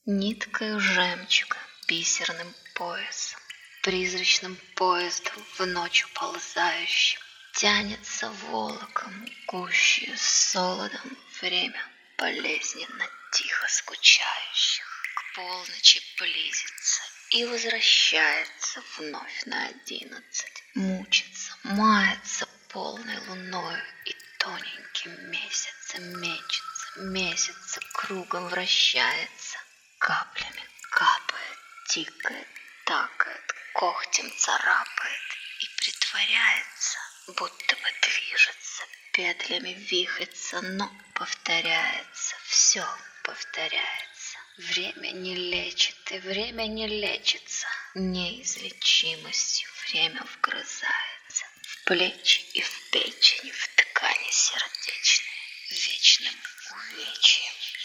Ниткою жемчуга, бисерным поясом, призрачным поездом в ночь уползающим, тянется волоком гущую солодом время болезненно тихо скучающих. К полночи близится и возвращается вновь на 11. Мучится, мается полной луною и тоненьким месяцем месяца кругом вращается, каплями капает, тикает, такает, когтем царапает и притворяется, будто бы движется, петлями вихрится, но повторяется, все повторяется. Время не лечит, и время не лечится. Неизлечимостью время вгрызается в плечи и в печень, в ткани сердечные, вечным увечьем.